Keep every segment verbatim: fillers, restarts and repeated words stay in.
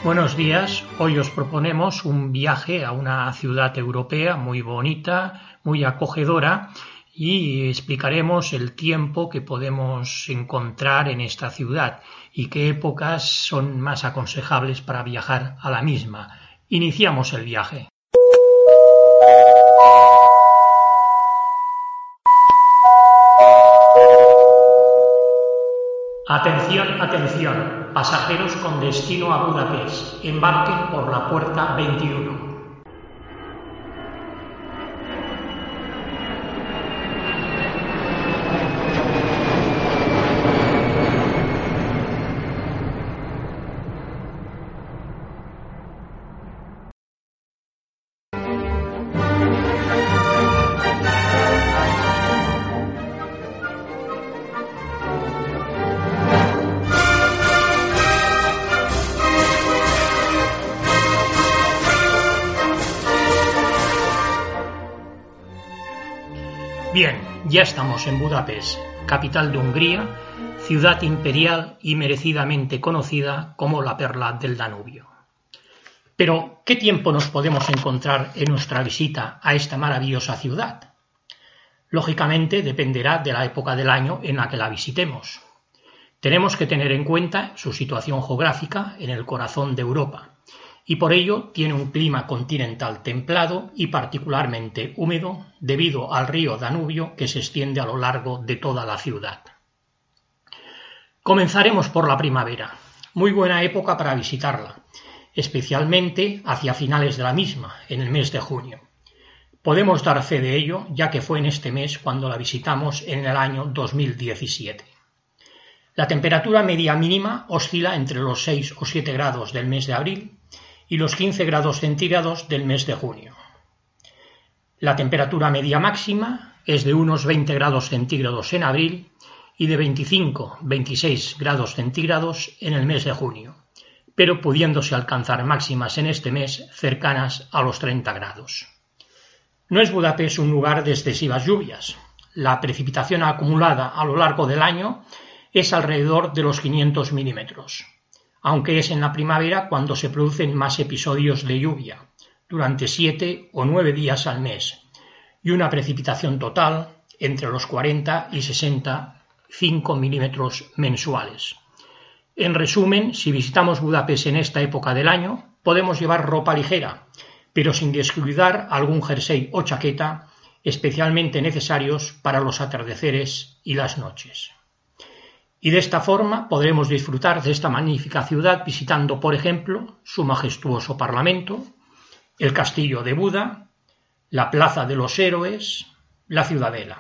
Buenos días, hoy os proponemos un viaje a una ciudad europea muy bonita, muy acogedora y explicaremos el tiempo que podemos encontrar en esta ciudad y qué épocas son más aconsejables para viajar a la misma. Iniciamos el viaje. Atención, atención, pasajeros con destino a Budapest, embarquen por la puerta veintiuno. Bien, ya estamos en Budapest, capital de Hungría, ciudad imperial y merecidamente conocida como la perla del Danubio. Pero, ¿qué tiempo nos podemos encontrar en nuestra visita a esta maravillosa ciudad? Lógicamente dependerá de la época del año en la que la visitemos. Tenemos que tener en cuenta su situación geográfica en el corazón de Europa, y por ello tiene un clima continental templado y particularmente húmedo debido al río Danubio que se extiende a lo largo de toda la ciudad. Comenzaremos por la primavera, muy buena época para visitarla, especialmente hacia finales de la misma, en el mes de junio. Podemos dar fe de ello ya que fue en este mes cuando la visitamos en el año dos mil diecisiete. La temperatura media mínima oscila entre los seis o siete grados del mes de abril y los quince grados centígrados del mes de junio. La temperatura media máxima es de unos veinte grados centígrados en abril y de veinticinco a veintiséis grados centígrados en el mes de junio, pero pudiéndose alcanzar máximas en este mes cercanas a los treinta grados. No es Budapest un lugar de excesivas lluvias. La precipitación acumulada a lo largo del año es alrededor de los quinientos milímetros. Aunque es en la primavera cuando se producen más episodios de lluvia, durante siete o nueve días al mes, y una precipitación total entre los cuarenta y sesenta y cinco milímetros mensuales. En resumen, si visitamos Budapest en esta época del año, podemos llevar ropa ligera, pero sin descuidar algún jersey o chaqueta, especialmente necesarios para los atardeceres y las noches. Y de esta forma podremos disfrutar de esta magnífica ciudad visitando, por ejemplo, su majestuoso Parlamento, el Castillo de Buda, la Plaza de los Héroes, la Ciudadela.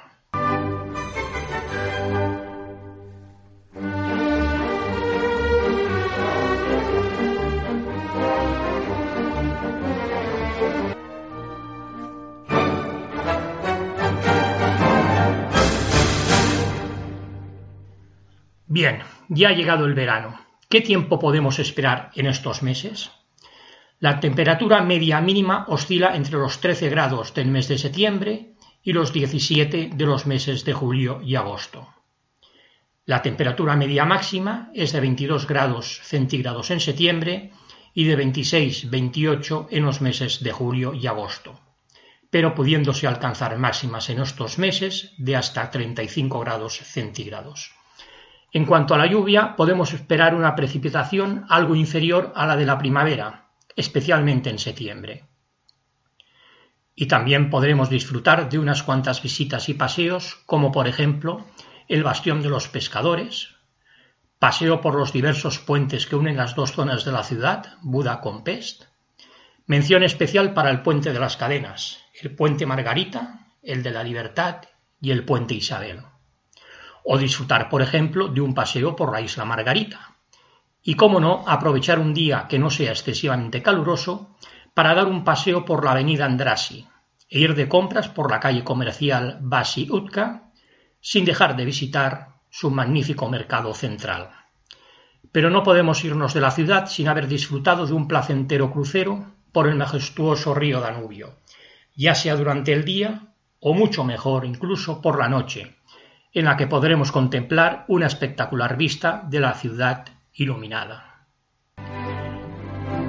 Bien, ya ha llegado el verano. ¿Qué tiempo podemos esperar en estos meses? La temperatura media mínima oscila entre los trece grados del mes de septiembre y los diecisiete de los meses de julio y agosto. La temperatura media máxima es de veintidós grados centígrados en septiembre y de veintiséis a veintiocho en los meses de julio y agosto, pero pudiéndose alcanzar máximas en estos meses de hasta treinta y cinco grados centígrados. En cuanto a la lluvia, podemos esperar una precipitación algo inferior a la de la primavera, especialmente en septiembre. Y también podremos disfrutar de unas cuantas visitas y paseos, como por ejemplo el Bastión de los Pescadores, paseo por los diversos puentes que unen las dos zonas de la ciudad, Buda con Pest, mención especial para el Puente de las Cadenas, el Puente Margarita, el de la Libertad y el Puente Isabel. O disfrutar, por ejemplo, de un paseo por la isla Margarita. Y, cómo no, aprovechar un día que no sea excesivamente caluroso para dar un paseo por la avenida Andrassy e ir de compras por la calle comercial Váci Utca, sin dejar de visitar su magnífico mercado central. Pero no podemos irnos de la ciudad sin haber disfrutado de un placentero crucero por el majestuoso río Danubio, ya sea durante el día o mucho mejor incluso por la noche, en la que podremos contemplar una espectacular vista de la ciudad iluminada.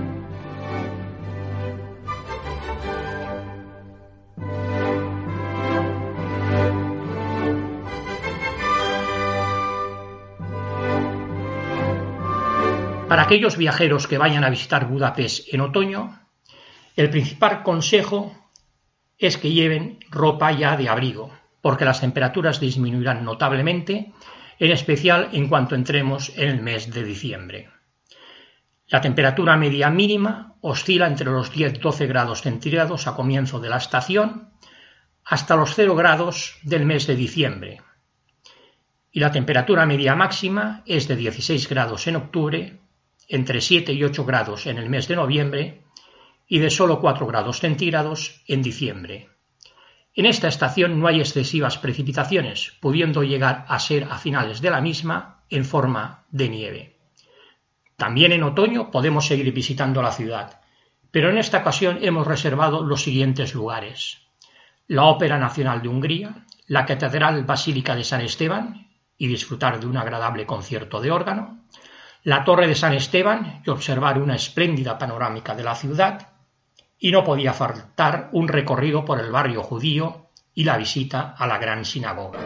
Para aquellos viajeros que vayan a visitar Budapest en otoño, el principal consejo es que lleven ropa ya de abrigo, porque las temperaturas disminuirán notablemente, en especial en cuanto entremos en el mes de diciembre. La temperatura media mínima oscila entre los diez a doce grados centígrados a comienzo de la estación hasta los cero grados del mes de diciembre. Y la temperatura media máxima es de dieciséis grados en octubre, entre siete y ocho grados en el mes de noviembre y de solo cuatro grados centígrados en diciembre. En esta estación no hay excesivas precipitaciones, pudiendo llegar a ser a finales de la misma en forma de nieve. También en otoño podemos seguir visitando la ciudad, pero en esta ocasión hemos reservado los siguientes lugares: la Ópera Nacional de Hungría, la Catedral Basílica de San Esteban y disfrutar de un agradable concierto de órgano, la Torre de San Esteban y observar una espléndida panorámica de la ciudad, y no podía faltar un recorrido por el barrio judío y la visita a la Gran Sinagoga.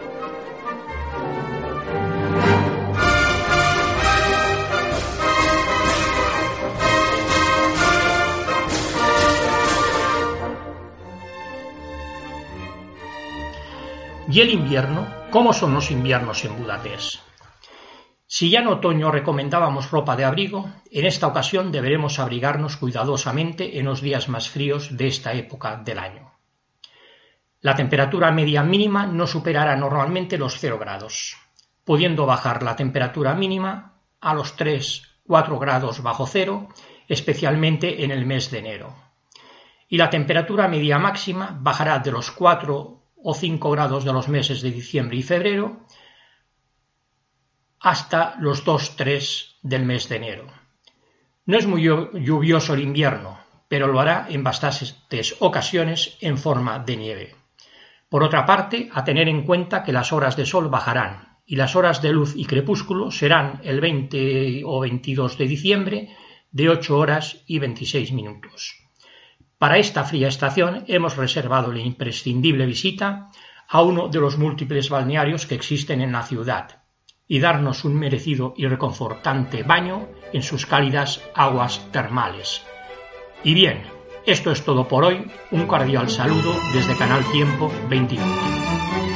¿Y el invierno? ¿Cómo son los inviernos en Budapest? Si ya en otoño recomendábamos ropa de abrigo, en esta ocasión deberemos abrigarnos cuidadosamente en los días más fríos de esta época del año. La temperatura media mínima no superará normalmente los cero grados, pudiendo bajar la temperatura mínima a los tres a cuatro grados bajo cero, especialmente en el mes de enero. Y la temperatura media máxima bajará de los cuatro o cinco grados de los meses de diciembre y febrero hasta los dos a tres del mes de enero. No es muy lluvioso el invierno, pero lo hará en bastantes ocasiones en forma de nieve. Por otra parte, a tener en cuenta que las horas de sol bajarán y las horas de luz y crepúsculo serán el veinte o veintidós de diciembre de ocho horas y veintiséis minutos. Para esta fría estación hemos reservado la imprescindible visita a uno de los múltiples balnearios que existen en la ciudad y darnos un merecido y reconfortante baño en sus cálidas aguas termales. Y bien, esto es todo por hoy. Un cordial saludo desde Canal Tiempo veintiuno.